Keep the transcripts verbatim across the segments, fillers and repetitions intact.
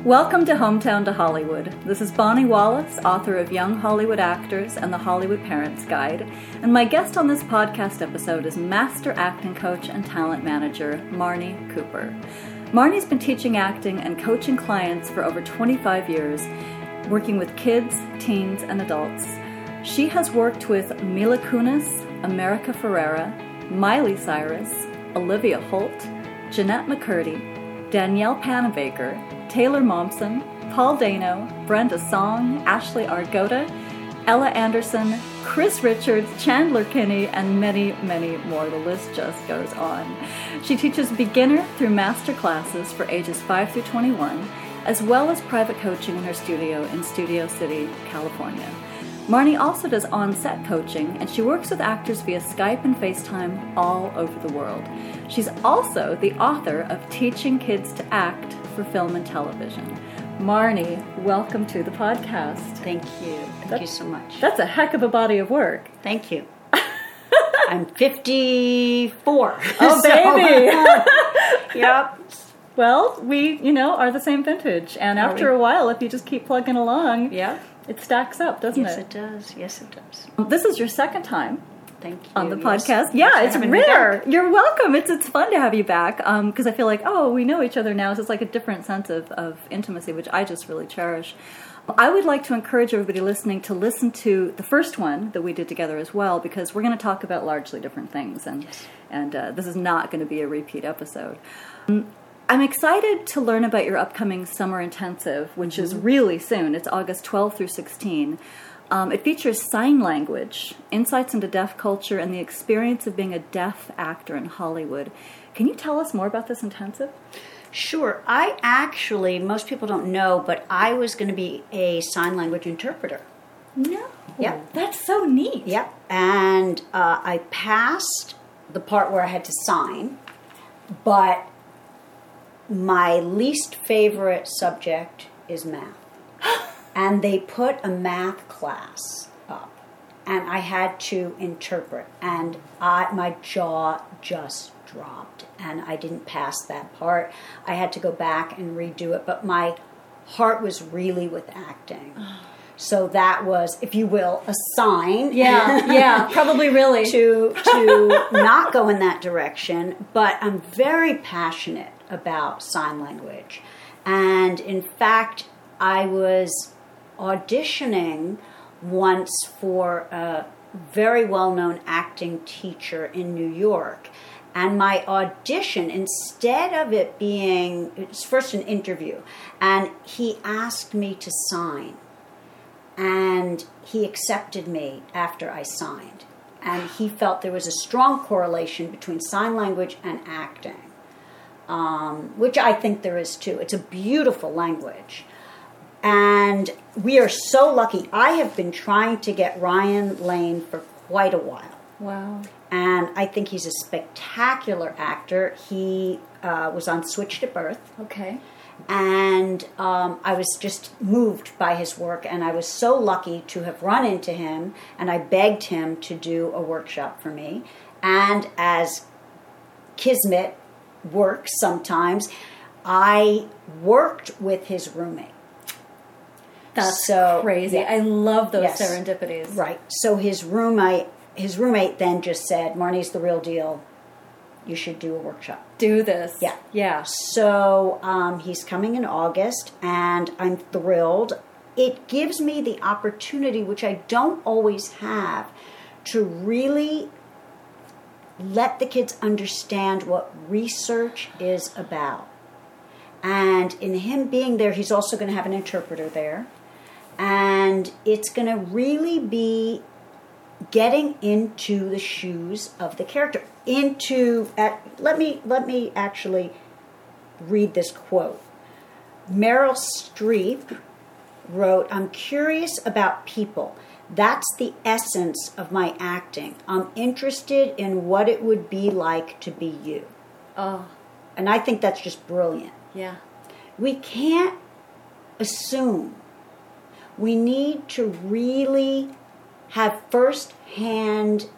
Welcome to Hometown to Hollywood. This is Bonnie Wallace, author of Young Hollywood Actors and the Hollywood Parents Guide, and my guest on this podcast episode is master acting coach and talent manager Marnie Cooper. Marnie's been teaching acting and coaching clients for over twenty-five years, working with kids, teens, and adults. She has worked with Mila Kunis, America Ferrera, Miley Cyrus, Olivia Holt, Jeanette McCurdy, Danielle Panabaker, Taylor Momsen, Paul Dano, Brenda Song, Ashley Argota, Ella Anderson, Chris Richards, Chandler Kinney, and many, many more. The list just goes on. She teaches beginner through master classes for ages five through twenty-one, as well as private coaching in her studio in Studio City, California. Marnie also does on-set coaching, and she works with actors via Skype and FaceTime all over the world. She's also the author of Teaching Kids to Act for Film and Television. Marnie, welcome to the podcast. Thank you. Thank That's, you so much. That's a heck of a body of work. Thank you. I'm fifty-four. Oh, baby. So, yep. Well, we, you know, are the same vintage. And Are after we? a while, if you just keep plugging along, Yeah. it stacks up, doesn't Yes, it? it does. Yes, it does. This is your second time Thank you. on the Yes. podcast. Thanks Yeah, for it's having me rare. back. You're welcome. It's it's fun to have you back because I feel like, oh, we know each other now. So it's like a different sense of, of intimacy, which I just really cherish. I would like to encourage everybody listening to listen to the first one that we did together as well, because we're going to talk about largely different things, and Yes. and uh, this is not going to be a repeat episode. Um, I'm excited to learn about your upcoming summer intensive, which mm-hmm. is really soon. It's August twelfth through sixteenth. Um, it features sign language, insights into deaf culture, and the experience of being a deaf actor in Hollywood. Can you tell us more about this intensive? Sure. I actually, most people don't know, but I was going to be a sign language interpreter. No. Yeah. That's so neat. Yep. And uh, I passed the part where I had to sign, but my least favorite subject is math. And they put a math class up, and I had to interpret, and I, my jaw just dropped, and I didn't pass that part. I had to go back and redo it, but my heart was really with acting. So that was, if you will, a sign. Yeah, yeah, probably really. to to not go in that direction, but I'm very passionate about sign language. And in fact, I was auditioning once for a very well-known acting teacher in New York. And my audition, instead of it being, it was first an interview, and he asked me to sign. And he accepted me after I signed. And he felt there was a strong correlation between sign language and acting, um, which I think there is too. It's a beautiful language. And we are so lucky. I have been trying to get Ryan Lane for quite a while. Wow. And I think he's a spectacular actor. He uh, was on Switched at Birth. Okay. And um, I was just moved by his work, and I was so lucky to have run into him, and I begged him to do a workshop for me. And as Kismet works sometimes, I worked with his roommate. That's So, crazy. yeah. I love those Yes. serendipities. Right. So his roommate, his roommate then just said, "Marnie's the real deal. You should do a workshop." Do this. Yeah. Yeah. So um, he's coming in August, and I'm thrilled. It gives me the opportunity, which I don't always have, to really let the kids understand what research is about. And in him being there, he's also going to have an interpreter there. And it's going to really be getting into the shoes of the character. Into at, let me let me actually read this quote. Meryl Streep wrote, "I'm curious about people. That's the essence of my acting. I'm interested in what it would be like to be you." Oh, And I think that's just brilliant. yeah. We can't assume. We need to really have first-hand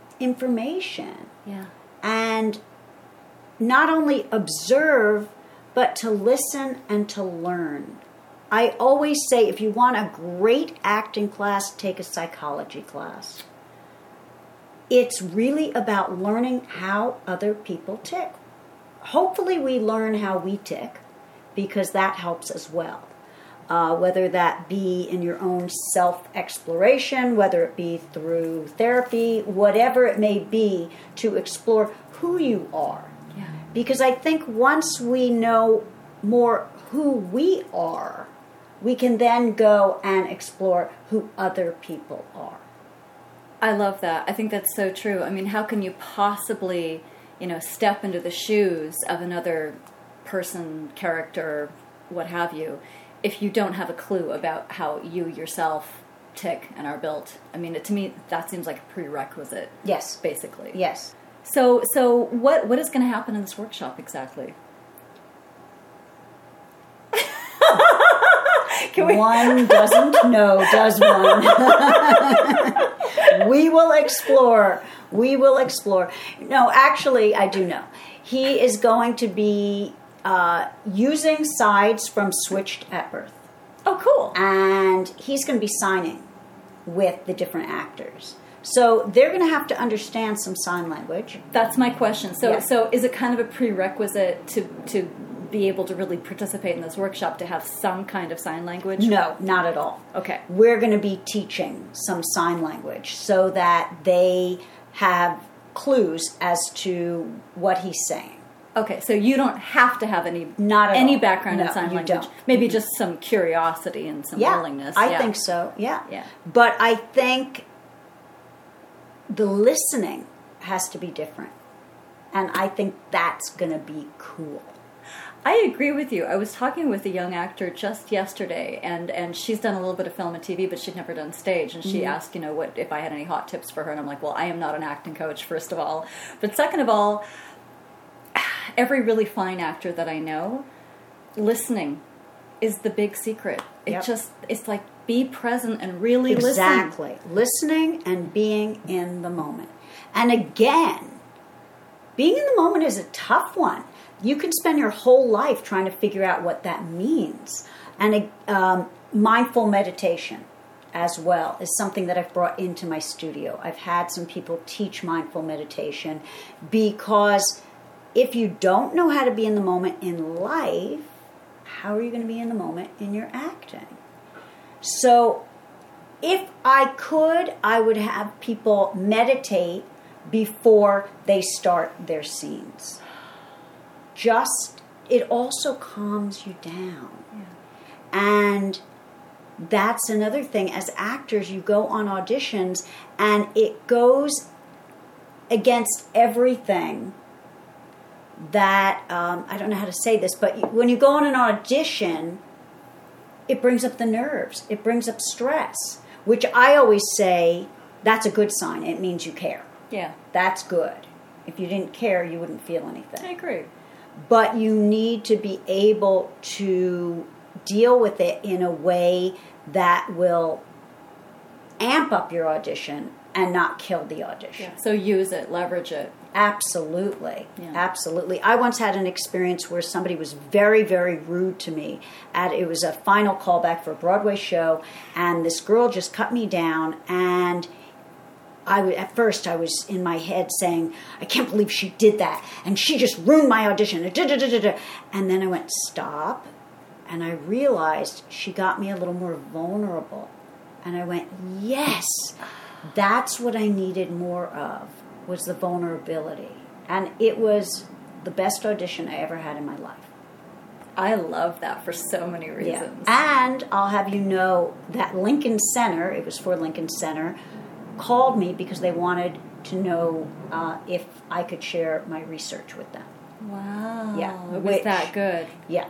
information Yeah. and not only observe, but to listen and to learn. I always say, if you want a great acting class, take a psychology class. It's really about learning how other people tick. Hopefully we learn how we tick, because that helps as well. Uh, whether that be in your own self-exploration, whether it be through therapy, whatever it may be, to explore who you are. Yeah. Because I think once we know more who we are, we can then go and explore who other people are. I love that. I think that's so true. I mean, how can you possibly, you know, step into the shoes of another person, character, what have you, if you don't have a clue about how you yourself tick and are built? I mean, to me, that seems like a prerequisite. Yes. Basically. Yes. So, so what what is going to happen in this workshop exactly? Can we... One doesn't know, does one? We will explore. We will explore. No, actually, I do know. He is going to be uh, using sides from Switched at Birth. Oh, cool. And he's going to be signing with the different actors. So they're going to have to understand some sign language. That's my question. So, Yeah. so is it kind of a prerequisite to to be able to really participate in this workshop to have some kind of sign language? No, not at all. Okay. We're going to be teaching some sign language so that they have clues as to what he's saying. Okay, so you don't have to have any Not at any all. background No, in sign you language. don't. Maybe just some curiosity and some Yeah, willingness. I yeah. think so. Yeah. Yeah. But I think the listening has to be different. And I think that's going to be cool. I agree with you. I was talking with a young actor just yesterday, and, and she's done a little bit of film and T V, but she'd never done stage. And she Mm-hmm. asked, you know, what if I had any hot tips for her. And I'm like, well, I am not an acting coach, first of all. But second of all, every really fine actor that I know, listening is the big secret. It Yep. just, it's like, be present and really listen. Exactly. Listening and being in the moment. And again, being in the moment is a tough one. You can spend your whole life trying to figure out what that means. And um, mindful meditation as well is something that I've brought into my studio. I've had some people teach mindful meditation because if you don't know how to be in the moment in life, how are you going to be in the moment in your acting? So if I could, I would have people meditate before they start their scenes. Just, it also calms you down. Yeah. And that's another thing. As actors, you go on auditions and it goes against everything that, um, I don't know how to say this, but when you go on an audition, it brings up the nerves. It brings up stress, which I always say, that's a good sign. It means you care. Yeah. That's good. If you didn't care, you wouldn't feel anything. I agree. But you need to be able to deal with it in a way that will amp up your audition and not kill the audition. Yeah. So use it, leverage it. Absolutely. Yeah. Absolutely. I once had an experience where somebody was very, very rude to me. At, it was a final callback for a Broadway show, and this girl just cut me down, and I w- at first I was in my head saying, I can't believe she did that, and she just ruined my audition. And then I went, stop. And I realized she got me a little more vulnerable. And I went, yes, that's what I needed more of, was the vulnerability. And it was the best audition I ever had in my life. I love that for so many reasons. Yeah. And I'll have you know that Lincoln Center, it was for Lincoln Center, called me because they wanted to know uh, if I could share my research with them. Wow. Yeah. It was Which- that good. Yeah.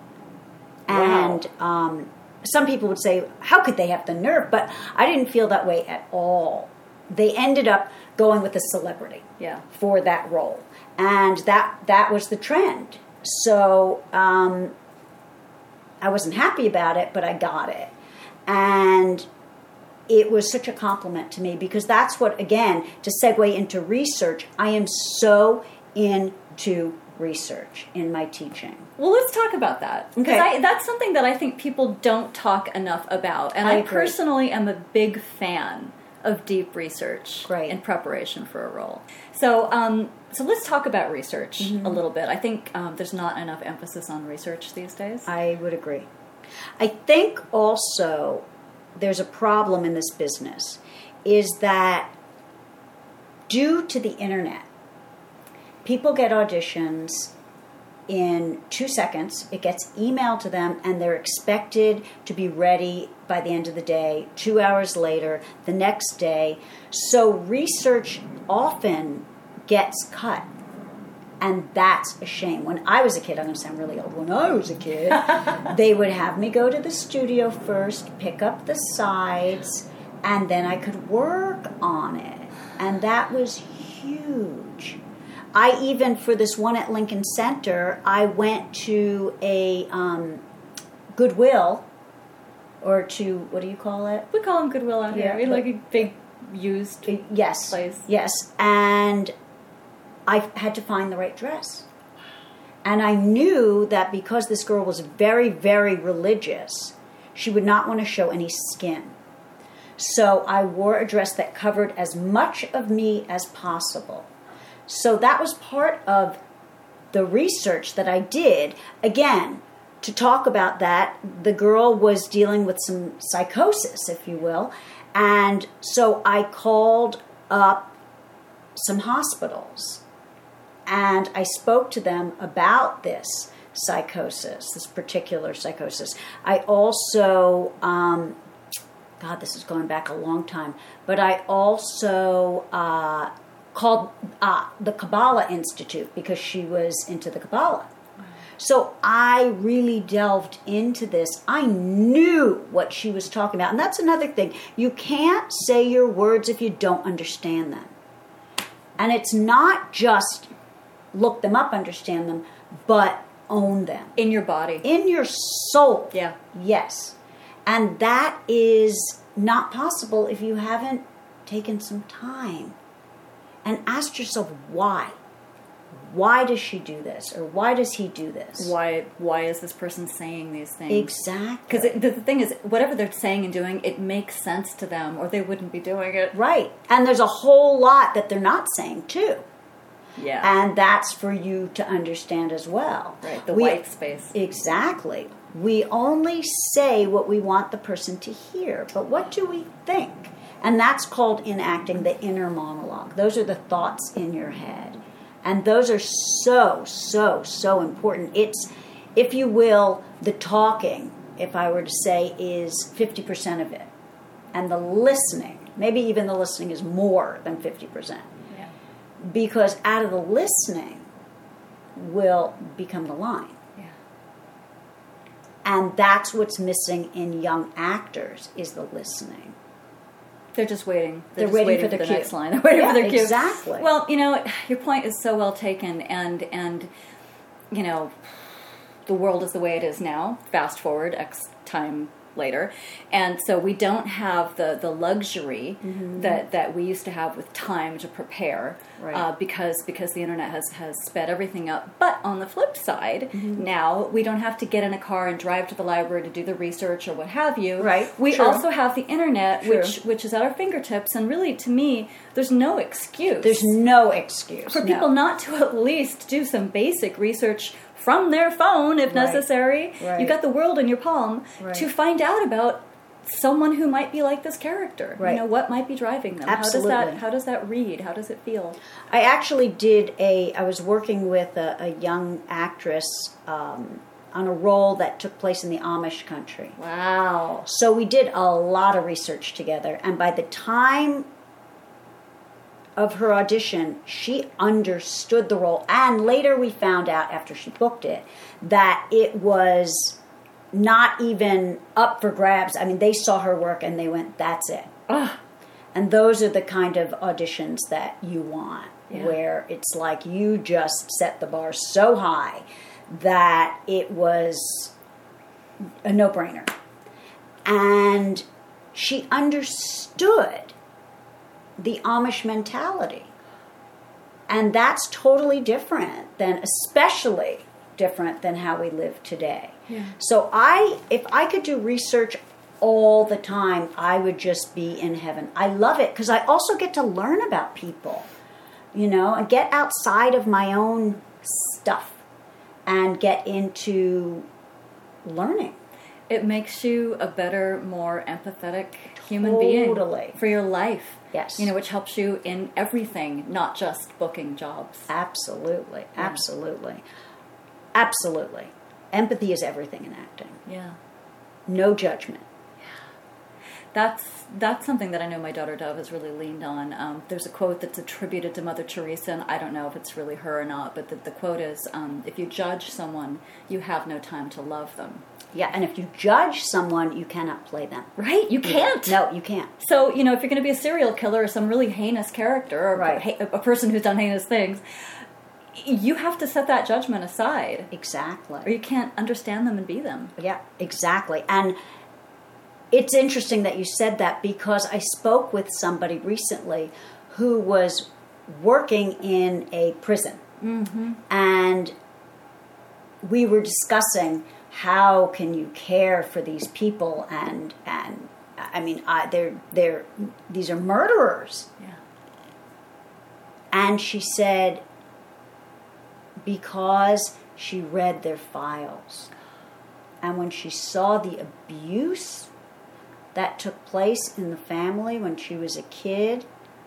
Wow. And um, some people would say, how could they have the nerve? But I didn't feel that way at all. They ended up going with a celebrity Yeah. for that role. And that that was the trend. So um, I wasn't happy about it, but I got it. And it was such a compliment to me because that's what, again, to segue into research, I am so into research in my teaching. Well, let's talk about that. Because Okay. that's something that I think people don't talk enough about. And I I, agree. personally am a big fan of deep research Great. in preparation for a role. So um, so let's talk about research Mm-hmm. a little bit. I think um, there's not enough emphasis on research these days. I would agree. I think also there's a problem in this business is that due to the internet, people get auditions in two seconds. It gets emailed to them, and they're expected to be ready by the end of the day, two hours later, the next day. So research often gets cut. And that's a shame. When I was a kid, I'm going to sound really old. When I was a kid, they would have me go to the studio first, pick up the sides, and then I could work on it. And that was huge. I even, for this one at Lincoln Center, I went to a um, Goodwill, or to, what do you call it? We call them Goodwill out Yeah, here. We but- like a big used Yes. place. Yes. And I had to find the right dress. And I knew that because this girl was very, very religious, she would not want to show any skin. So I wore a dress that covered as much of me as possible. So that was part of the research that I did. Again, to talk about that, the girl was dealing with some psychosis, if you will. And so I called up some hospitals. And I spoke to them about this psychosis, this particular psychosis. I also, um, God, this is going back a long time, but I also uh, called uh, the Kabbalah Institute because she was into the Kabbalah. So I really delved into this. I knew what she was talking about. And that's another thing. You can't say your words if you don't understand them. And it's not just look them up, understand them, but own them. In your body. In your soul. Yeah. Yes. And that is not possible if you haven't taken some time and asked yourself why. Why does she do this? Or why does he do this? Why Why is this person saying these things? Exactly. Because the, the thing is, whatever they're saying and doing, it makes sense to them, or they wouldn't be doing it. Right. And there's a whole lot that they're not saying, too. Yeah. And that's for you to understand as well. Right, the We- white space. Exactly. We only say what we want the person to hear, but what do we think? And that's called in acting the inner monologue. Those are the thoughts in your head. And those are so, so, so important. It's, if you will, the talking, if I were to say, is fifty percent of it. And the listening, maybe even the listening is more than fifty percent. Yeah. Because out of the listening will become the line. Yeah. And that's what's missing in young actors is the listening. They're just waiting. They're They're, just waiting waiting, for for the the, cue. next line. They're waiting Yeah, for their cue. exactly. Well, you know, your point is so well taken, and and you know, the world is the way it is now. Fast forward X time later, and so we don't have the the luxury Mm-hmm. that that we used to have with time to prepare, Right. uh, because because the internet has has sped everything up. But on the flip side, Mm-hmm. now we don't have to get in a car and drive to the library to do the research or what have you. Right, We true. also have the internet, True. which which is at our fingertips, and really, to me, there's no excuse There's no excuse. for no. people not to at least do some basic research from their phone, if Right. necessary. Right. You've got the world in your palm Right. to find out about someone who might be like this character. Right. You know, what might be driving them? Absolutely. How does that? How does that read? How does it feel? I actually did a, I was working with a, a young actress um, on a role that took place in the Amish country. Wow. So we did a lot of research together. And by the time of her audition, she understood the role. And later we found out, after she booked it, that it was not even up for grabs. I mean, they saw her work and they went, that's it. Ugh. And those are the kind of auditions that you want, Yeah. where it's like you just set the bar so high that it was a no-brainer. And she understood the Amish mentality. And that's totally different than, especially different than how we live today. Yeah. So I, if I could do research all the time, I would just be in heaven. I love it because I also get to learn about people, you know, and get outside of my own stuff and get into learning. It makes you a better, more empathetic human Totally. being for your life. Yes. You know, which helps you in everything, not just booking jobs. Absolutely. Absolutely. Absolutely. Empathy is everything in acting. Yeah. No judgment. That's that's something that I know my daughter Dove has really leaned on. Um, there's a quote that's attributed to Mother Teresa, and I don't know if it's really her or not, but the, the quote is, um, if you judge someone, you have no time to love them. Yeah, and if you judge someone, you cannot play them. Right? You can't. No, you can't. So, you know, if you're going to be a serial killer or some really heinous character or Right. a, a person who's done heinous things, you have to set that judgment aside. Exactly. Or you can't understand them and be them. Yeah, exactly. And it's interesting that you said that because I spoke with somebody recently who was working in a prison. Mm-hmm. And we were discussing how can you care for these people and and I mean I, they're they're these are murderers. Yeah. And she said because she read their files and when she saw the abuse that took place in the family when she was a kid,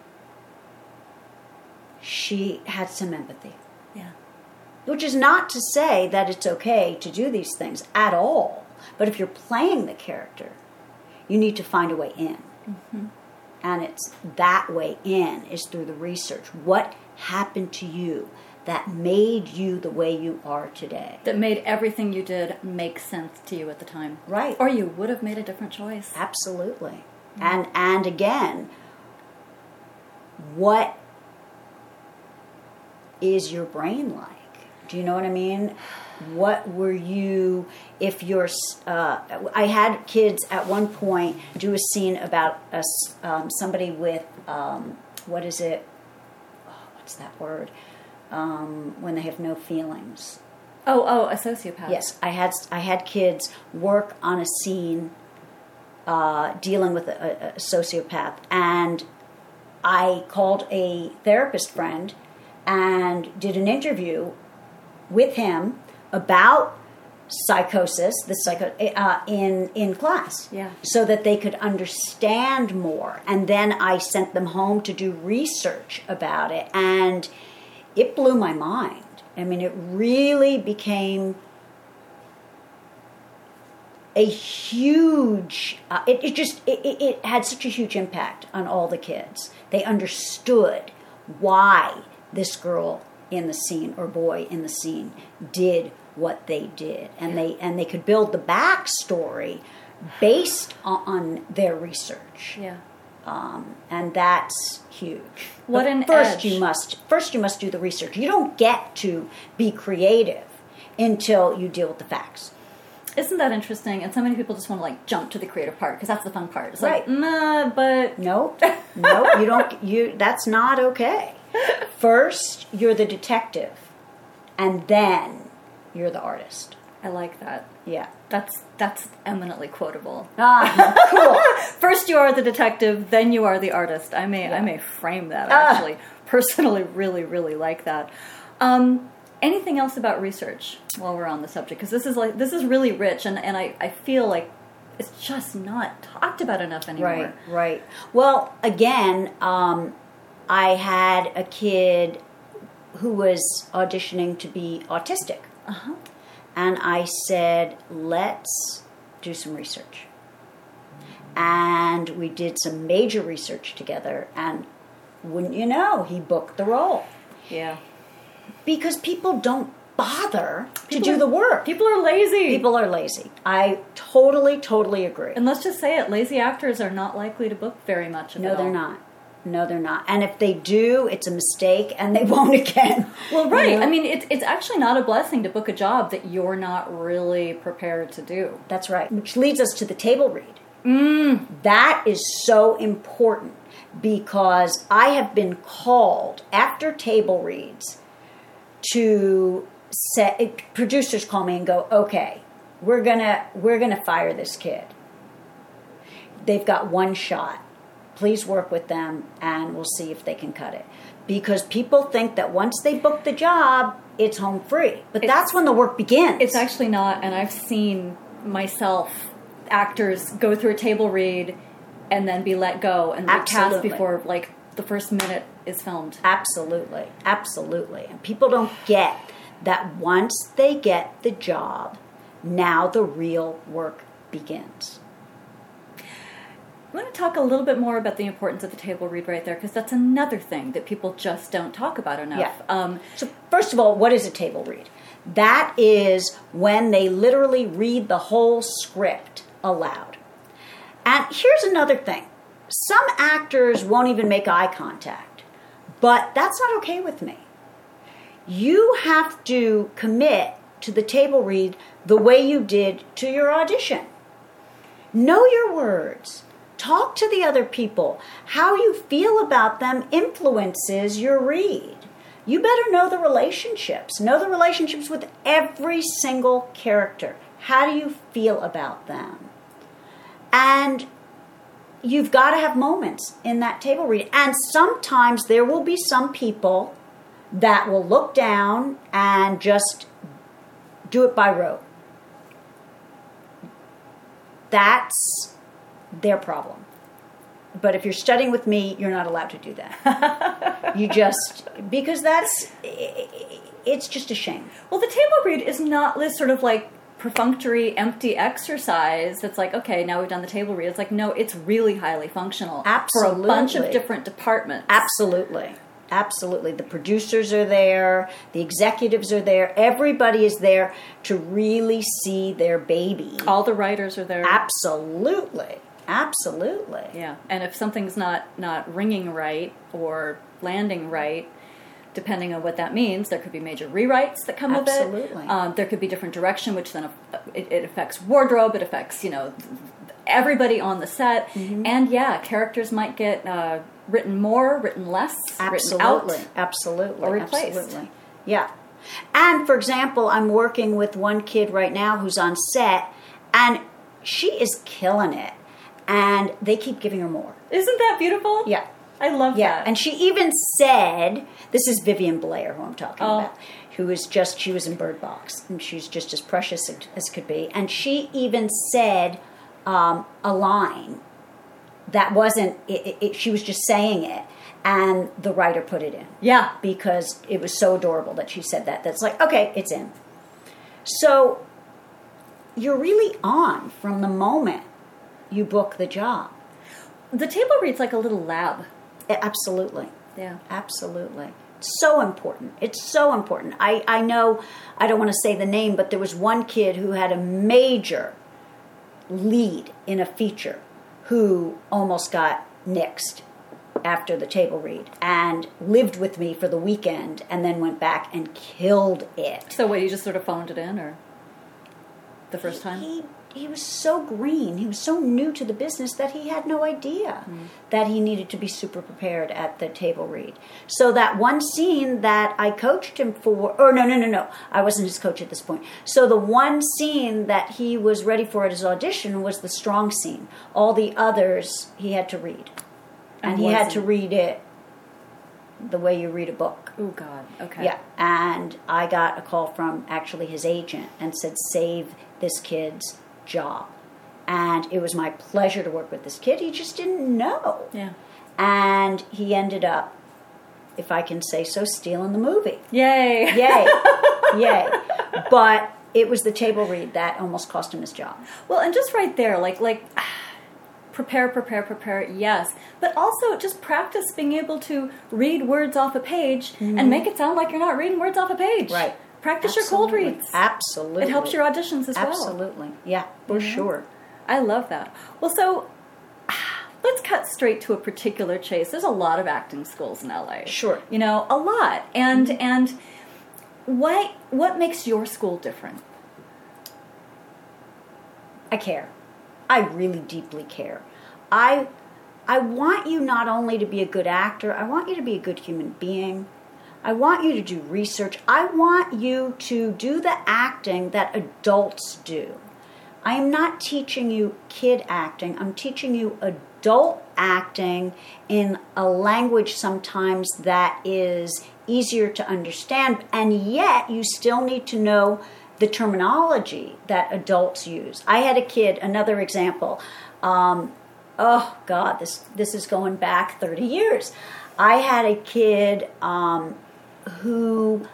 she had some empathy. Yeah. Which is not to say that it's okay to do these things at all. But if you're playing the character, you need to find a way in. Mm-hmm. And it's that way in is through the research. What happened to you that made you the way you are today? That made everything you did make sense to you at the time. Right. Or you would have made a different choice. Absolutely. Mm-hmm. And and again, what is your brain like? Do you know what I mean? What were you, if you're, uh, I had kids at one point do a scene about a, um, somebody with, um, what is it? Oh, what's that word? Um, when they have no feelings. Oh, oh, a sociopath. Yes, I had I had kids work on a scene uh, dealing with a, a sociopath, and I called a therapist friend and did an interview with him about psychosis, the psycho uh, in in class, yeah, so that they could understand more. And then I sent them home to do research about it, and it blew my mind. I mean, it really became a huge. Uh, it, it just it, it had such a huge impact on all the kids. They understood why this girl in the scene or boy in the scene did what they did, and they and they could build the backstory based on their research. Yeah, um, and that's huge. What but an first edge. you must first you must do the research. You don't get to be creative until you deal with the facts. Isn't that interesting? And so many people just want to like jump to the creative part because that's the fun part. It's Right. like, nah, but Nope, nope. You don't. You that's not okay. First, you're the detective, and then you're the artist. I like that. Yeah. That's that's eminently quotable. Ah, cool. First you are the detective, then you are the artist. I may Yeah. I may frame that Ah. actually. Personally, really, really like that. Um, anything else about research while we're on the subject? Because this is like this is really rich, and, and I, I feel like it's just not talked about enough anymore. Right, right. Well, again, um, I had a kid who was auditioning to be autistic. Uh-huh. And I said, let's do some research. And we did some major research together. And wouldn't you know, he booked the role. Yeah. Because people don't bother People to do are- the work. People are lazy. People are lazy. I totally, totally agree. And let's just say it, lazy actors are not likely to book very much of No, it they're all. not. No, they're not. And if they do, it's a mistake, and they won't again. Well, right. You know? I mean, it's it's actually not a blessing to book a job that you're not really prepared to do. That's right. Which leads us to the table read. Mm. That is so important because I have been called after table reads to set, producers call me and go, okay, we're gonna we're gonna fire this kid. They've got one shot. Please work with them and we'll see if they can cut it. Because people think that once they book the job, it's home free. But it's, that's when the work begins. It's actually not, and I've seen myself, actors go through a table read and then be let go and recast before like the first minute is filmed. Absolutely. Absolutely. And people don't get that once they get the job, now the real work begins. I want to talk a little bit more about the importance of the table read right there, because that's another thing that people just don't talk about enough. Yeah. Um, so first of all, what is a table read? That is when they literally read the whole script aloud. And here's another thing. Some actors won't even make eye contact, but that's not okay with me. You have to commit to the table read the way you did to your audition. Know your words. Talk to the other people. How you feel about them influences your read. You better know the relationships. Know the relationships with every single character. How do you feel about them? And you've got to have moments in that table read. And sometimes there will be some people that will look down and just do it by rote. That's their problem. But if you're studying with me, you're not allowed to do that. You just, because that's, it's just a shame. Well, the table read is not this sort of like perfunctory, empty exercise that's like, okay, now we've done the table read. It's like, no, it's really highly functional. Absolutely. For a bunch of different departments. Absolutely. Absolutely. The producers are there. The executives are there. Everybody is there to really see their baby. All the writers are there. Absolutely. Absolutely. Yeah. And if something's not, not ringing right or landing right, depending on what that means, there could be major rewrites that come Absolutely. of it. Um, there could be different direction, which then it, it affects wardrobe. It affects, you know, everybody on the set. Mm-hmm. And yeah, characters might get uh, written more, written less, Absolutely. written out. Absolutely. Or replaced. Absolutely. Yeah. And for example, I'm working with one kid right now who's on set, and she is killing it. And they keep giving her more. Isn't that beautiful? Yeah. I love yeah. that. And she even said, this is Vivian Blair who I'm talking oh. about, who is just, she was in Bird Box, and she's just as precious as could be. And she even said um, a line that wasn't, it, it, she was just saying it, and the writer put it in. Yeah. Because it was so adorable that she said that. That's like, okay, it's in. So you're really on from the moment you book the job. The table reads like a little lab. Absolutely. Yeah. Absolutely. So important. It's so important. I, I know, I don't want to say the name, but there was one kid who had a major lead in a feature who almost got nixed after the table read and lived with me for the weekend and then went back and killed it. So what, you just sort of phoned it in, or the first time? He, he was so green. He was so new to the business that he had no idea mm. that he needed to be super prepared at the table read. So that one scene that I coached him for, or no, no, no, no, I wasn't his coach at this point. So the one scene that he was ready for at his audition was the strong scene. All the others he had to read. And, and he had to read it the way you read a book. Oh, God. Okay. Yeah. And I got a call from actually his agent and said, save this kid's job. And it was my pleasure to work with this kid. He just didn't know. Yeah. And he ended up, if I can say so, stealing the movie. Yay. Yay. Yay. But it was the table read that almost cost him his job. Well, and just right there, like, like, prepare, prepare, prepare, yes. But also just practice being able to read words off a page mm-hmm. and make it sound like you're not reading words off a page. Right. Practice Absolutely. your cold reads. Absolutely. It helps your auditions as Absolutely. well. Absolutely. Yeah, for mm-hmm. sure. I love that. Well, so let's cut straight to a particular chase. There's a lot of acting schools in L A. Sure. You know, a lot. And mm-hmm. and what what makes your school different? I care. I really deeply care. I I want you not only to be a good actor, I want you to be a good human being. I want you to do research. I want you to do the acting that adults do. I am not teaching you kid acting. I'm teaching you adult acting in a language sometimes that is easier to understand, and yet you still need to know the terminology that adults use. I had a kid, another example. Um, oh, God, this, this is going back thirty years. I had a kid um, who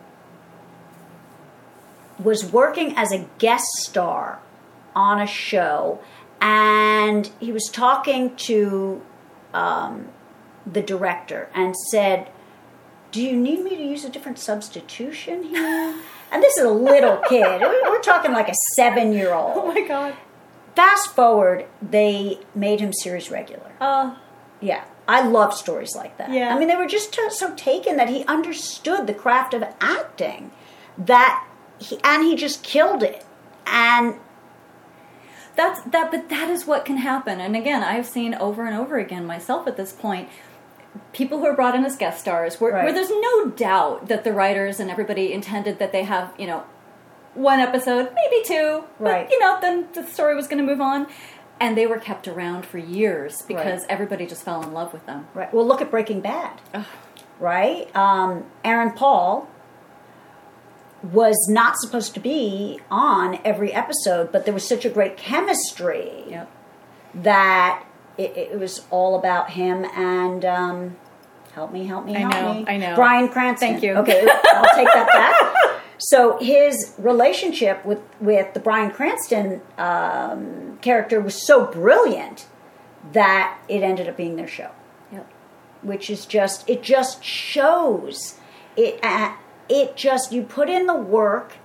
was working as a guest star on a show, and he was talking to um, the director and said, do you need me to use a different substitution here? And this is a little kid. We're talking like a seven-year-old. Oh, my God. Fast forward, they made him series regular. Oh. Yeah. I love stories like that. Yeah. I mean, they were just t- so taken that he understood the craft of acting, that he, and he just killed it. And That's that, but that is what can happen. And again, I've seen over and over again myself at this point, people who are brought in as guest stars, where, right. where there's no doubt that the writers and everybody intended that they have, you know, one episode, maybe two, right. but, you know, then the story was going to move on. And they were kept around for years because right. everybody just fell in love with them. Right. Well, look at Breaking Bad. Ugh. Right? Um, Aaron Paul was not supposed to be on every episode, but there was such a great chemistry yep. that it, it was all about him and um, help me, help me, I help know, me. I know. Bryan Cranston. Thank you. Okay, I'll take that back. So his relationship with, with the Bryan Cranston um, character was so brilliant that it ended up being their show. Yep. Which is just, it just shows, it, uh, it just, you put in the work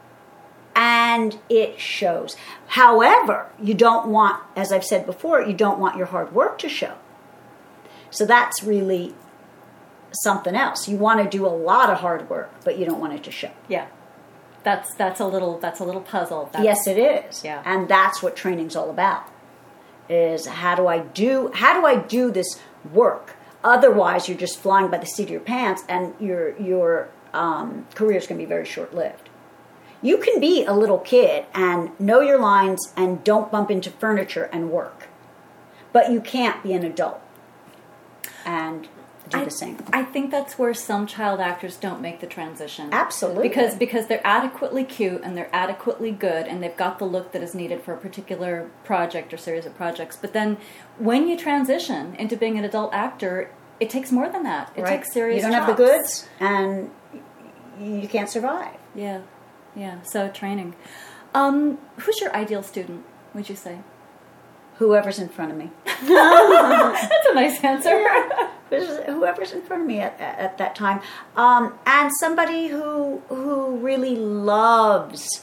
and it shows. However, you don't want, as I've said before, you don't want your hard work to show. So that's really something else. You want to do a lot of hard work, but you don't want it to show. Yeah. That's that's a little that's a little puzzle. That's, yes, it is. Yeah. And that's what training's all about. Is how do I do how do I do this work? Otherwise, you're just flying by the seat of your pants, and your your um, career is going to be very short lived. You can be a little kid and know your lines and don't bump into furniture and work, but you can't be an adult and do I, the same. I think that's where some child actors don't make the transition. Absolutely. Because because they're adequately cute and they're adequately good and they've got the look that is needed for a particular project or series of projects. But then when you transition into being an adult actor, it takes more than that. It right. takes serious You don't chops. have the goods and you can't survive. Yeah. Yeah. So training. Um, who's your ideal student, would you say? Whoever's in front of me. That's a nice answer. Yeah. Whoever's in front of me at, at, at that time. Um, and somebody who who really loves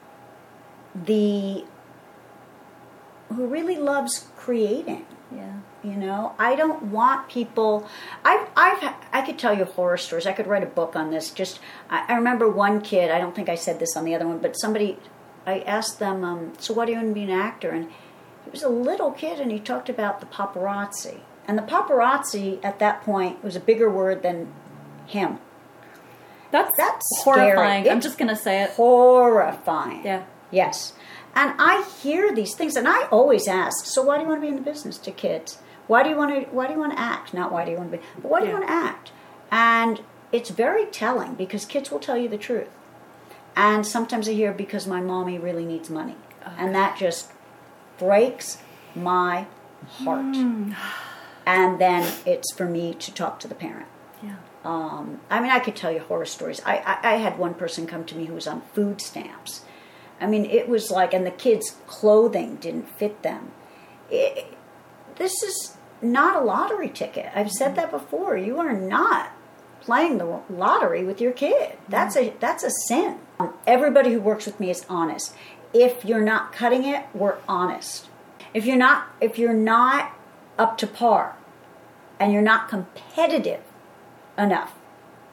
the, who really loves creating. Yeah. You know, I don't want people, I've, I've, I could tell you horror stories. I could write a book on this. Just, I, I remember one kid, I don't think I said this on the other one, but somebody, I asked them, um, so why do you want to be an actor? And he was a little kid and he talked about the paparazzi. And the paparazzi at that point was a bigger word than him. That's, That's horrifying. scary. I'm just going to say it. Horrifying. Yeah. Yes. And I hear these things and I always ask, so why do you want to be in the business to kids? Why do you want to why do you want to act? Not why do you want to be, but why do you Yeah. want to act? And it's very telling because kids will tell you the truth. And sometimes I hear because my mommy really needs money. Okay. And that just breaks my heart. Mm. And then it's for me to talk to the parent. Yeah. Um, I mean, I could tell you horror stories. I, I, I had one person come to me who was on food stamps. I mean, it was like, and the kids' clothing didn't fit them. It, this is not a lottery ticket. I've said that before. You are not playing the lottery with your kid. That's a that's a sin. Um, everybody who works with me is honest. If you're not cutting it, we're honest. If you're not if you're not up to par and you're not competitive enough,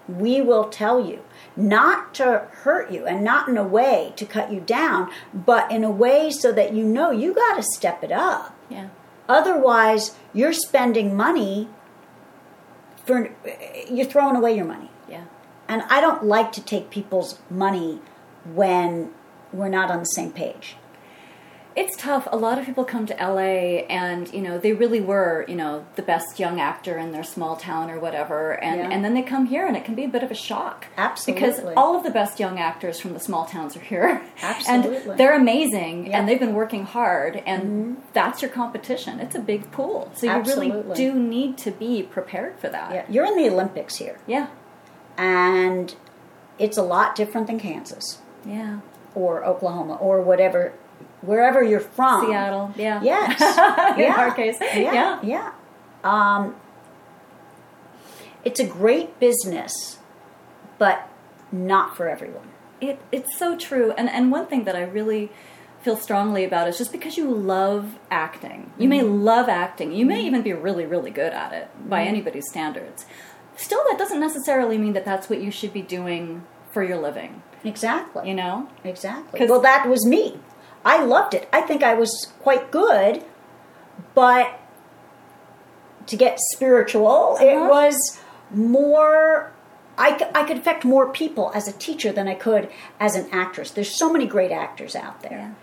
we will tell you. Not to hurt you and not in a way to cut you down, but in a way so that you know you got to step it up. Yeah. Otherwise, you're spending money for, you're throwing away your money. Yeah. And I don't like to take people's money when we're not on the same page. It's tough. A lot of people come to L A and, you know, they really were, you know, the best young actor in their small town or whatever. And, Yeah. and then they come here and it can be a bit of a shock. Absolutely. Because all of the best young actors from the small towns are here. Absolutely. And they're amazing Yeah. and they've been working hard and Mm-hmm. that's your competition. It's a big pool. So you Absolutely. really do need to be prepared for that. Yeah. You're in the Olympics here. Yeah. And it's a lot different than Kansas Yeah. or Oklahoma or whatever, wherever you're from. Seattle. Yeah. Yes. In Yeah. our case. Yeah. Yeah. Yeah. Um, it's a great business, but not for everyone. It, it's so true. And and one thing that I really feel strongly about is just because you love acting, you may love acting, you may even be really, really good at it by anybody's standards. Still, that doesn't necessarily mean that that's what you should be doing for your living, Exactly. you know? Exactly. 'Cause- Well, that was me. I loved it. I think I was quite good, but to get spiritual, it Uh-huh. was more. I, c- I could affect more people as a teacher than I could as an actress. There's so many great actors out there. Yeah.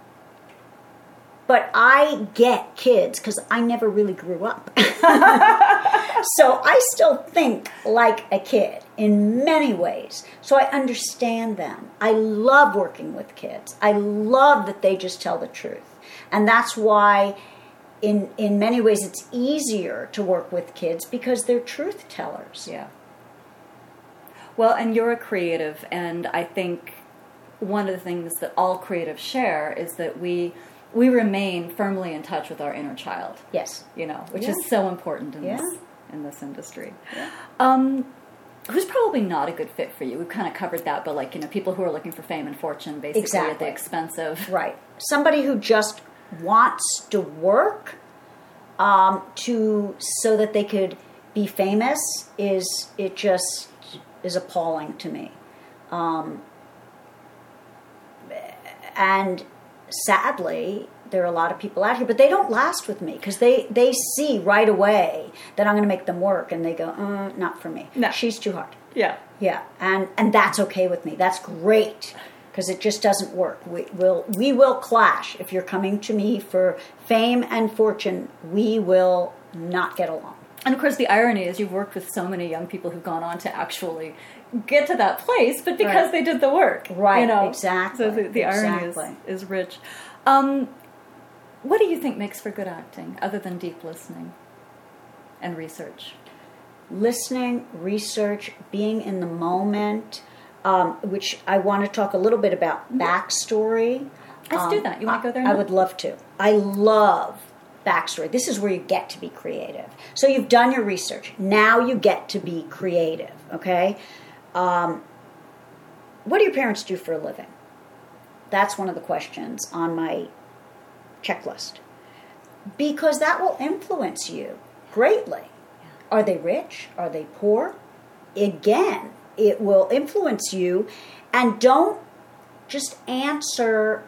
But I get kids because I never really grew up. So I still think like a kid in many ways. So I understand them. I love working with kids. I love that they just tell the truth. And that's why in in many ways it's easier to work with kids because they're truth tellers. Yeah. Well, and you're a creative, and I think one of the things that all creatives share is that we we remain firmly in touch with our inner child. Yes. You know, which Yeah. is so important in Yeah. this in this industry. Yeah. Um, who's probably not a good fit for you? We've kind of covered that, but like, you know, people who are looking for fame and fortune, basically at Exactly. the expense of Right. Somebody who just wants to work um, to so that they could be famous is it just is appalling to me. Um, and sadly, there are a lot of people out here, but they don't last with me because they, they see right away that I'm going to make them work, and they go, uh, not for me. No. She's too hard. yeah. Yeah, and and that's okay with me. That's great because it just doesn't work. We will we will clash if you're coming to me for fame and fortune. We will not get along. And of course, the irony is you've worked with so many young people who've gone on to actually get to that place, but because Right. they did the work, Right, You know, exactly, So the, the irony exactly. is is rich. Um, what do you think makes for good acting, other than deep listening and research? Listening, research, being in the moment, um, which I want to talk a little bit about backstory. Let's Um, do that. You want to go there I now? would love to. I love backstory. This is where you get to be creative. So you've done your research. Now you get to be creative, okay? Um, what do your parents do for a living? That's one of the questions on my checklist. Because that will influence you greatly. Are they rich? Are they poor? Again, it will influence you. And don't just answer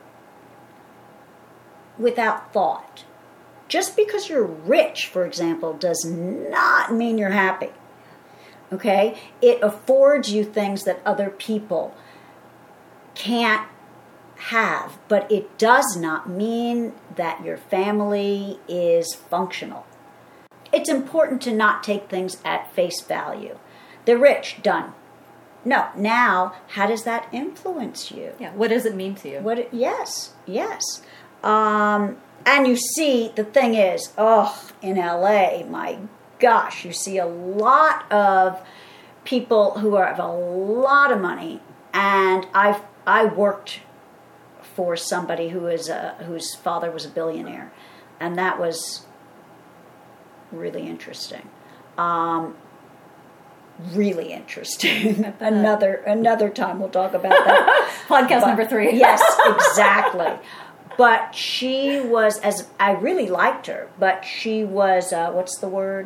without thought. Just because you're rich, for example, does not mean you're happy. Okay? It affords you things that other people can't have, but it does not mean that your family is functional. It's important to not take things at face value. They're rich, done. No, now, how does that influence you? Yeah. What does it mean to you? What? It, yes, yes. Um, and you see, the thing is, oh, in L A, my gosh, you see a lot of people who have a lot of money, and I've I worked for somebody who is a, whose father was a billionaire, and that was really interesting. Um, really interesting. another another time we'll talk about that. Podcast But- number three. Yes, exactly. But she was, as I really liked her, but she was, uh, what's the word?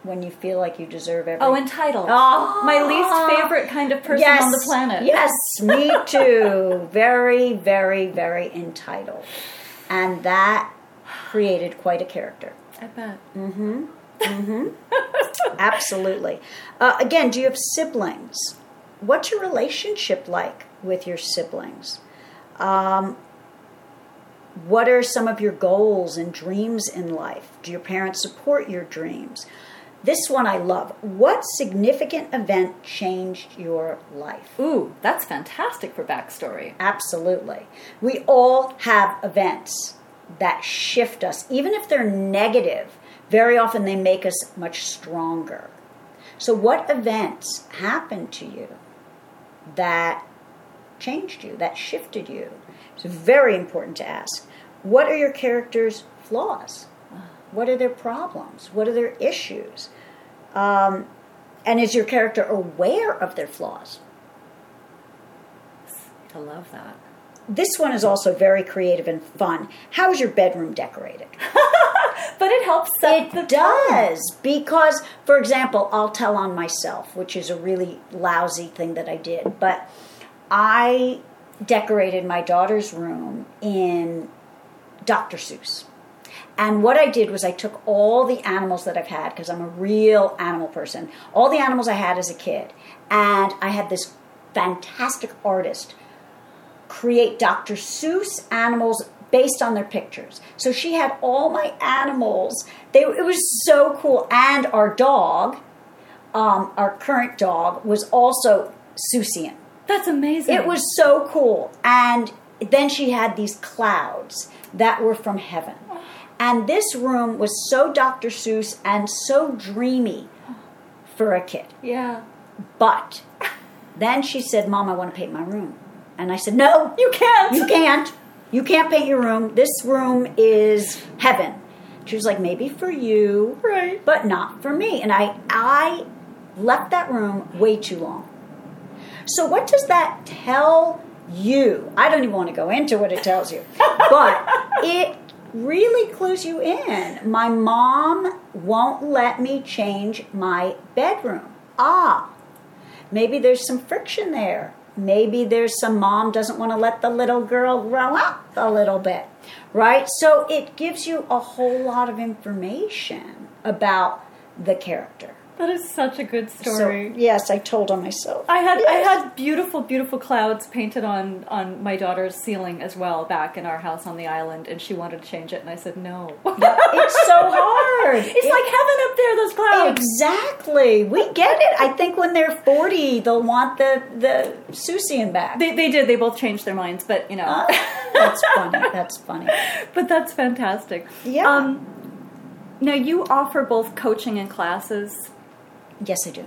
when you feel like you deserve everything. Oh, entitled. Oh, my least favorite kind of person yes, on the planet. Yes, me too. Very, very, very entitled. And that created quite a character. I bet. Mm-hmm. Mm-hmm. Absolutely. Uh, again, do you have siblings? What's your relationship like with your siblings? Um, what are some of your goals and dreams in life? Do your parents support your dreams? This one I love. What significant event changed your life? Ooh, that's fantastic for backstory. Absolutely. We all have events that shift us. Even if they're negative, very often they make us much stronger. So what events happened to you that changed you, that shifted you? It's very important to ask. What are your characters' flaws? What are their problems? What are their issues? Um, and is your character aware of their flaws? I love that. This one is also very creative and fun. How is your bedroom decorated? But it helps set It the does, tone. because, for example, I'll tell on myself, which is a really lousy thing that I did, but I decorated my daughter's room in Doctor Seuss. And what I did was I took all the animals that I've had, because I'm a real animal person, all the animals I had as a kid, and I had this fantastic artist create Doctor Seuss animals based on their pictures. So she had all my animals. They, it was so cool. And our dog, um, our current dog, was also Seussian. That's amazing. It was so cool. And then she had these clouds that were from heaven. And this room was so Doctor Seuss and so dreamy for a kid. Yeah. But then she said, Mom, I want to paint my room. And I said, no, You can't. you can't. You can't paint your room. This room is heaven. She was like, maybe for you, Right. but not for me. And I, I left that room way too long. So what does that tell you? I don't even want to go into what it tells you. But it really clues you in. My mom won't let me change my bedroom. Ah, maybe there's some friction there. Maybe there's some mom doesn't want to let the little girl grow up a little bit, right? So it gives you a whole lot of information about the character. That is such a good story. So, yes, I told on myself. I had Yes. I had beautiful, beautiful clouds painted on, on my daughter's ceiling as well back in our house on the island, and she wanted to change it, and I said no. It's so hard. It's like heaven up there, those clouds. Exactly. We get it. I think when they're forty, they'll want the, the Seussian back. They, they did. They both changed their minds, but, you know. Uh, that's funny. That's funny. But that's fantastic. Yeah. Um, now, you offer both coaching and classes. Yes, I do.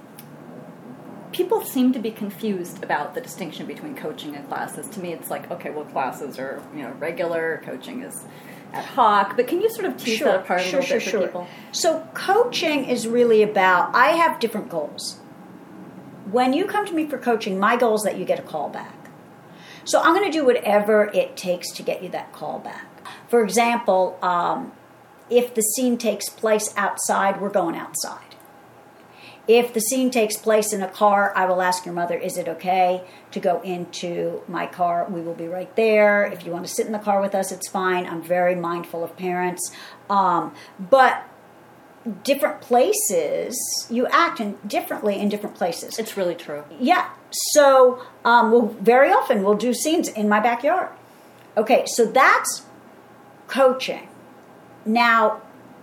People seem to be confused about the distinction between coaching and classes. To me, it's like, okay, well, classes are, you know, regular, coaching is ad hoc. But can you sort of tease Sure, that apart a sure, little sure, bit for sure. people? So coaching is really about, I have different goals. When you come to me for coaching, my goal is that you get a call back. So I'm going to do whatever it takes to get you that call back. For example, um, if the scene takes place outside, we're going outside. If the scene takes place in a car, I will ask your mother, is it okay to go into my car? We will be right there. If you want to sit in the car with us, it's fine. I'm very mindful of parents. Um, but different places, you act in, differently in different places. It's really true. Yeah. So um, we'll, very often we'll do scenes in my backyard. Okay, so that's coaching. Now,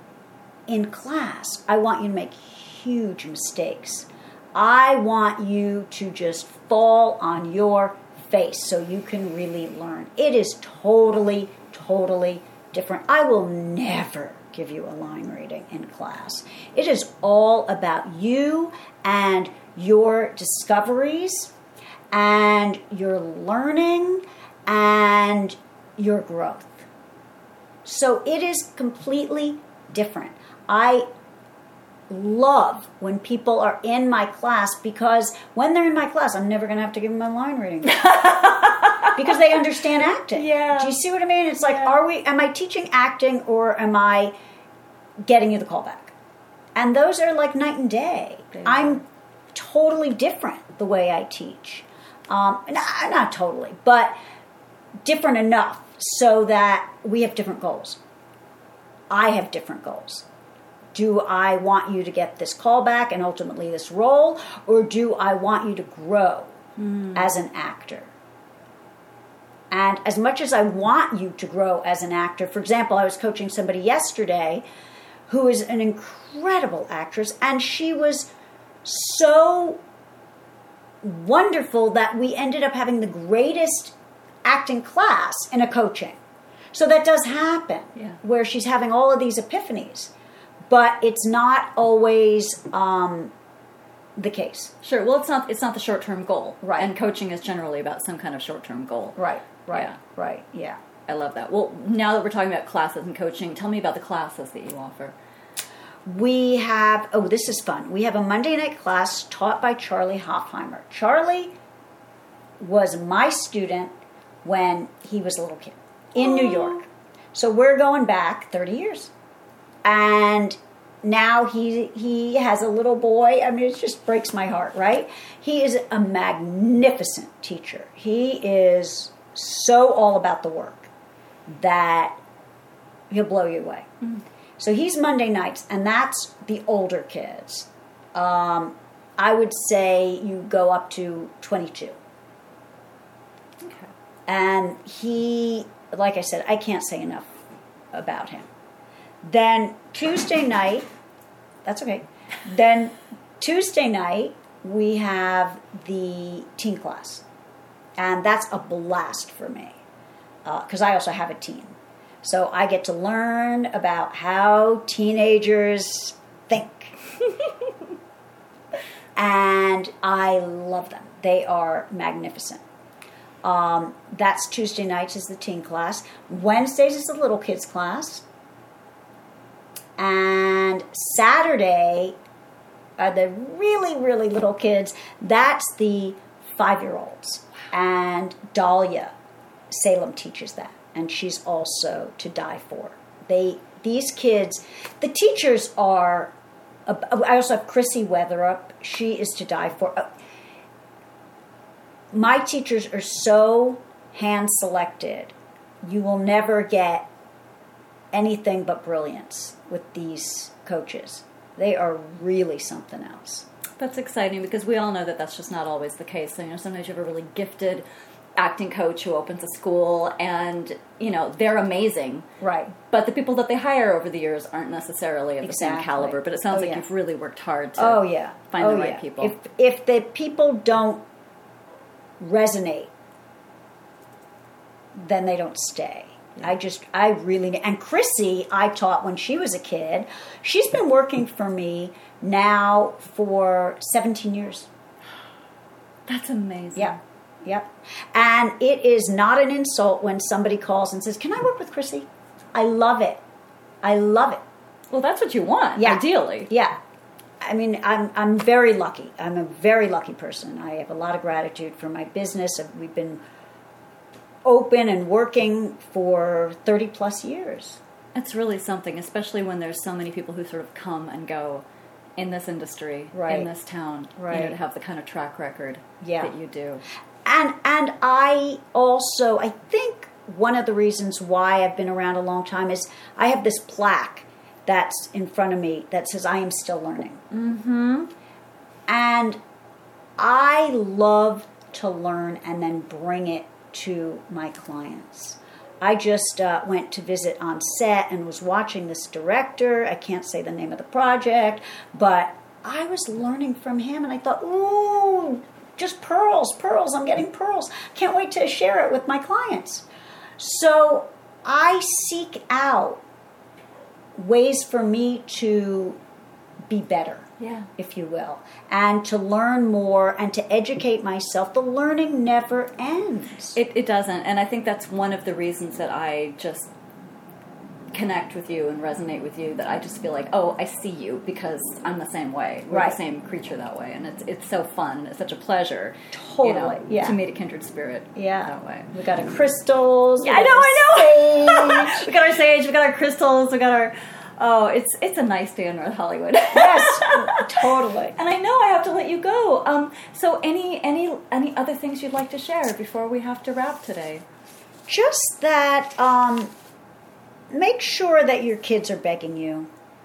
in class, I want you to make huge mistakes. I want you to just fall on your face so you can really learn. It is totally, totally different. I will never give you a line reading in class. It is all about you and your discoveries and your learning and your growth. So it is completely different. I love when people are in my class, because when they're in my class, I'm never going to have to give them a line reading because they understand acting. Yeah. Do you see what I mean? It's like, Yeah. are we? Am I teaching acting or am I getting you the call back? And those are like night and day. They I'm are. totally different the way I teach. Um, not, not totally, but different enough so that we have different goals. I have different goals. Do I want you to get this callback and ultimately this role, or do I want you to grow mm. as an actor? And as much as I want you to grow as an actor, for example, I was coaching somebody yesterday who is an incredible actress, and she was so wonderful that we ended up having the greatest acting class in a coaching. So that does happen, yeah. where she's having all of these epiphanies. But it's not always um, the case. Sure. Well, it's not it's not the short-term goal. Right. And coaching is generally about some kind of short-term goal. Right, right, yeah. right, yeah. I love that. Well, now that we're talking about classes and coaching, tell me about the classes that you offer. We have, oh, this is fun. We have a Monday night class taught by Charlie Hoffheimer. Charlie was my student when he was a little kid in New York. So we're going back thirty years. And now he he has a little boy. I mean, it just breaks my heart, right? He is a magnificent teacher. He is so all about the work that he'll blow you away. Mm-hmm. So he's Monday nights, and that's the older kids. Um, I would say you go up to twenty-two. Okay. And he, like I said, I can't say enough about him. Then Tuesday night, that's okay. Then Tuesday night, we have the teen class. And that's a blast for me. Because uh, I also have a teen. So I get to learn about how teenagers think. And I love them. They are magnificent. Um, that's Tuesday nights is the teen class. Wednesdays is the little kids class. And Saturday are the really, really little kids. That's the five-year-olds. And Dahlia Salem teaches that. And she's also to die for. They, these kids, the teachers are, uh, I also have Chrissy Weatherup. She is to die for. Uh, my teachers are so hand-selected. You will never get anything but brilliance with these coaches. They are really something else. That's exciting because we all know that that's just not always the case. So, you know, sometimes you have a really gifted acting coach who opens a school and, you know, they're amazing. Right. But the people that they hire over the years aren't necessarily of exactly. the same caliber. But it sounds oh, like yeah. you've really worked hard to oh, yeah. find oh, the right yeah. people. If, if the people don't resonate, then they don't stay. I just, I really, and Chrissy, I taught when she was a kid. She's been working for me now for seventeen years. That's amazing. Yeah, yeah. And it is not an insult when somebody calls and says, "Can I work with Chrissy?" I love it. I love it. Well, that's what you want, yeah. ideally. Yeah. I mean, I'm I'm very lucky. I'm a very lucky person. I have a lot of gratitude for my business. We've been open and working for thirty plus years. It's really something, especially when there's so many people who sort of come and go in this industry, right. in this town, right. you know, to have the kind of track record yeah. that you do. And and I also, I think one of the reasons why I've been around a long time is I have this plaque that's in front of me that says I am still learning. Mm-hmm. And I love to learn and then bring it to my clients. I just uh, went to visit on set and was watching this director. I can't say the name of the project, but I was learning from him and I thought, ooh, just pearls, pearls. I'm getting pearls. Can't wait to share it with my clients. So I seek out ways for me to be better. Yeah. If you will, and to learn more and to educate myself. The learning never ends. It, it doesn't, and I think that's one of the reasons that I just connect with you and resonate with you, that I just feel like, oh, I see you because I'm the same way. We're right. the same creature that way, and it's it's so fun and it's such a pleasure totally, you know, yeah. to meet a kindred spirit yeah. that way. We got our crystals. Yeah, I know, I know. we got our sage, we got our crystals, we got our Oh, it's it's a nice day in North Hollywood. Yes, totally. And I know I have to let you go. Um, so any any any other things you'd like to share before we have to wrap today? Just that, um, make sure that your kids are begging you.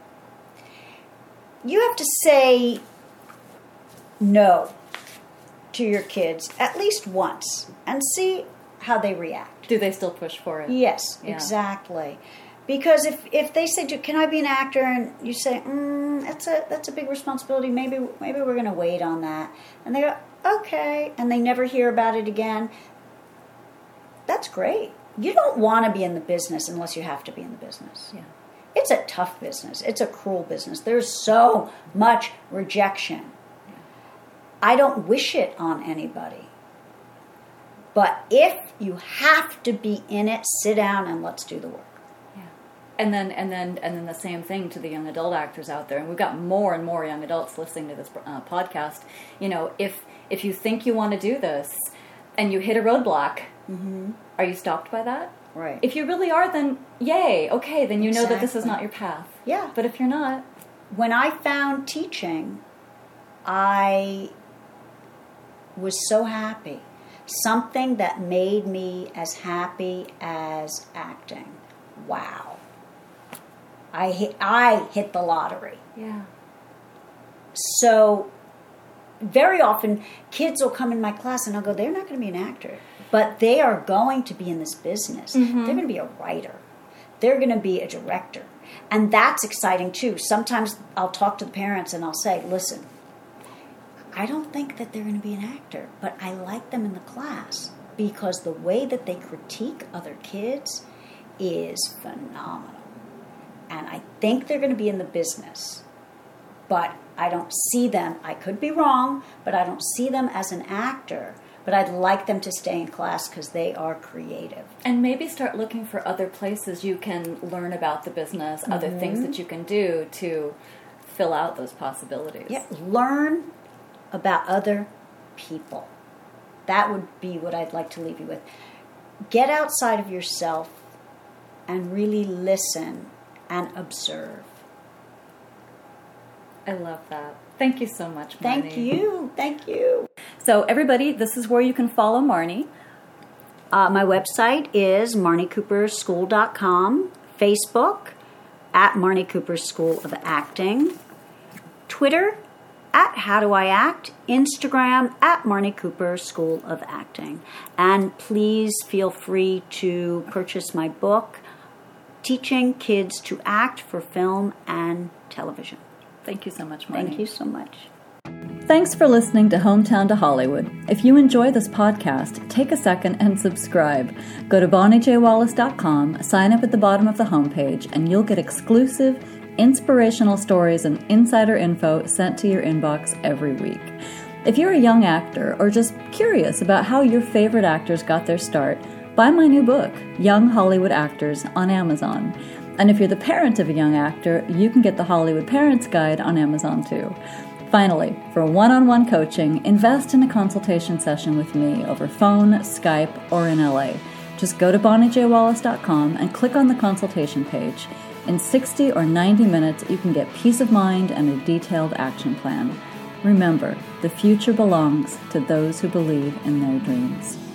You have to say no to your kids at least once and see how they react. Do they still push for it? Yes, Yeah. exactly. Because if, if they say, "Can I be an actor?" and you say, mm, "That's a that's a big responsibility. Maybe maybe we're going to wait on that," and they go, "Okay," and they never hear about it again. That's great. You don't want to be in the business unless you have to be in the business. Yeah. It's a tough business. It's a cruel business. There's so much rejection. Yeah. I don't wish it on anybody. But if you have to be in it, sit down and let's do the work. And then, and then, and then the same thing to the young adult actors out there. And we've got more and more young adults listening to this uh, podcast. You know, if if you think you want to do this, and you hit a roadblock, mm-hmm. are you stopped by that? Right. If you really are, then yay. Okay, then you Exactly. know that this is not your path. Yeah. But if you're not, When I found teaching, I was so happy. Something that made me as happy as acting. Wow. I hit, I hit the lottery. yeah, So very often kids will come in my class and I'll go, they're not going to be an actor, but they are going to be in this business. Mm-hmm. They're going to be a writer. They're going to be a director. And that's exciting too. Sometimes I'll talk to the parents and I'll say, listen, I don't think that they're going to be an actor, but I like them in the class because the way that they critique other kids is phenomenal. And I think they're going to be in the business. But I don't see them, I could be wrong, but I don't see them as an actor. But I'd like them to stay in class because they are creative. and maybe start looking for other places you can learn about the business, mm-hmm. other things that you can do to fill out those possibilities. Yeah, learn about other people. That would be what I'd like to leave you with. Get outside of yourself and really listen and observe. I love that. Thank you so much, Marnie. Thank you. Thank you. So everybody, this is where you can follow Marnie. Uh, my website is marnie cooper school dot com, Facebook at Marnie Cooper School of Acting, Twitter at How Do I Act, Instagram at Marnie Cooper School of Acting. And please feel free to purchase my book, Teaching Kids to Act for Film and Television. Thank you so much, Marnie. Thank you so much. Thanks for listening to Hometown to Hollywood. If you enjoy this podcast, take a second and subscribe. Go to bonnie j wallace dot com, sign up at the bottom of the homepage, and you'll get exclusive, inspirational stories and insider info sent to your inbox every week. If you're a young actor or just curious about how your favorite actors got their start, buy my new book, Young Hollywood Actors, on Amazon. And if you're the parent of a young actor, you can get the Hollywood Parents Guide on Amazon too. Finally, for one-on-one coaching, invest in a consultation session with me over phone, Skype, or in L A. Just go to bonnie j wallace dot com and click on the consultation page. In sixty or ninety minutes, you can get peace of mind and a detailed action plan. Remember, the future belongs to those who believe in their dreams.